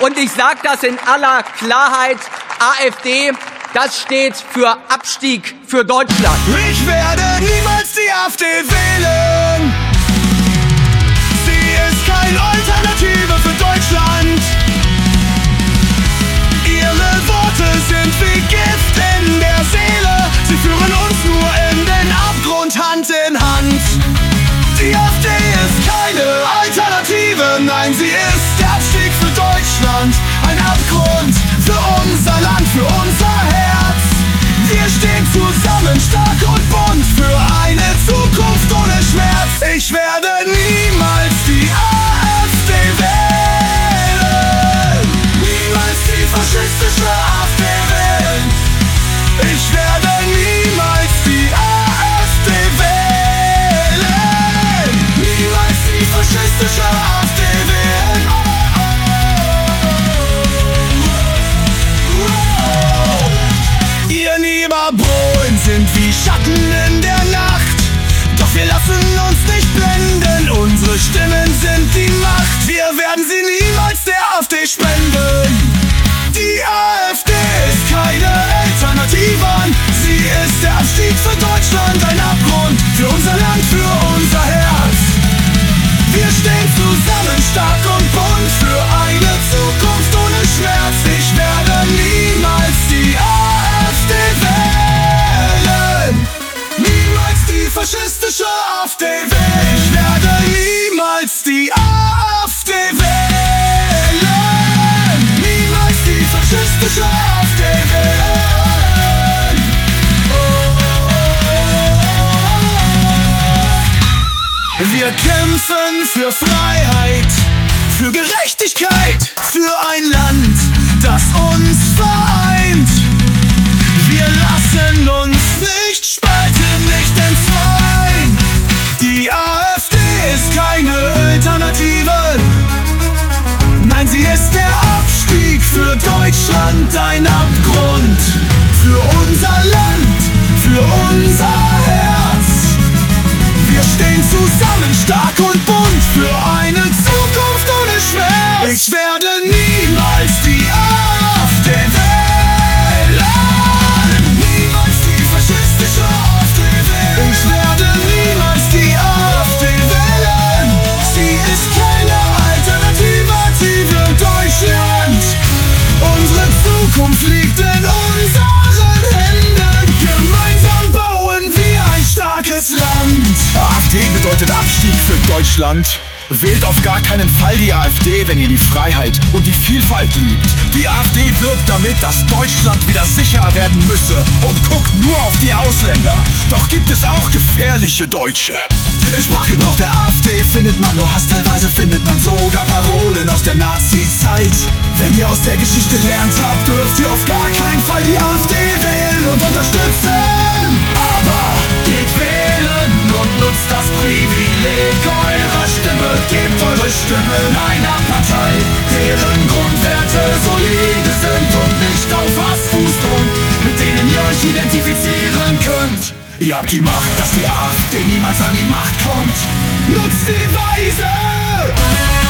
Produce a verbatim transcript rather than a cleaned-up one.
Und ich sage das in aller Klarheit, AfD, das steht für Abstieg für Deutschland. Ich werde niemals die AfD wählen. Sie ist keine Alternative für Deutschland. Ihre Worte sind wie Gift in der Seele. Sie führen uns nur in den Abgrund, Hand in Hand. Die AfD ist keine Alternative, nein, sie ist der Abstieg für Deutschland. Ein Abgrund für unser Land, für unser Herz. Wir stehen zusammen, stark und bunt, für eine Zukunft ohne Schmerz. Ich werde niemals die AfD wählen. Niemals die faschistische AfD wählen. Ich werde niemals die AfD wählen. Niemals die faschistische AfD wählen. Ihr Nieberbrüllen sind wie Schatten in der Nacht. Doch wir lassen uns nicht blenden, unsere Stimmen sind die Macht. Wir werden sie niemals der AfD spenden. Die AfD ist keine Alternative, sie ist der Abstieg für Deutschland. Ein Abgrund für unser Land, für unser Herz. Wir stehen zusammen, stark und bunt, für eine Zukunft ohne Schmerz. Ich werde niemals die AfD wählen. Niemals die faschistische AfD wählen. Ich werde niemals die AfD wählen. Niemals die faschistische AfD wählen. Wir kämpfen für Freiheit, für Gerechtigkeit, für ein Land, das uns vereint. Wir lassen uns nicht spalten, nicht entzweien. Die AfD ist keine Alternative. Nein, sie ist der Abstieg für Deutschland, ein Abgrund für unser Land, für unser Herz. Wir stehen zusammen, stark und bunt, für eine Zukunft ohne Schmerz. Ich werde niemals die AfD wählen. Niemals die faschistische AfD wählen. Ich werde niemals die AfD wählen. Sie ist keine Alternative für Deutschland. Unsere Zukunft liegt in unseren Händen. Gemeinsam bauen wir ein starkes Land. AfD bedeutet Abstieg für Deutschland. Wählt auf gar keinen Fall die AfD, wenn ihr die Freiheit und die Vielfalt liebt. Die AfD wirbt damit, dass Deutschland wieder sicherer werden müsse und guckt nur auf die Ausländer. Doch gibt es auch gefährliche Deutsche. In Sprachgebrauch der AfD findet man nur Hass, teilweise findet man sogar Parolen aus der Nazi-Zeit. Wenn ihr aus der Geschichte lernt habt, dürft ihr auf gar keinen Fall die AfD wählen und unterstützen. Aber geht wählen und nutzt das Privileg eurer Stimme. Gebt eure Stimme einer Partei, deren Grundwerte solide sind und nicht auf Hass fußt und mit denen ihr euch identifizieren könnt. Ihr habt die Macht, dass die AfD niemals an die Macht kommt. Nutzt die Weise!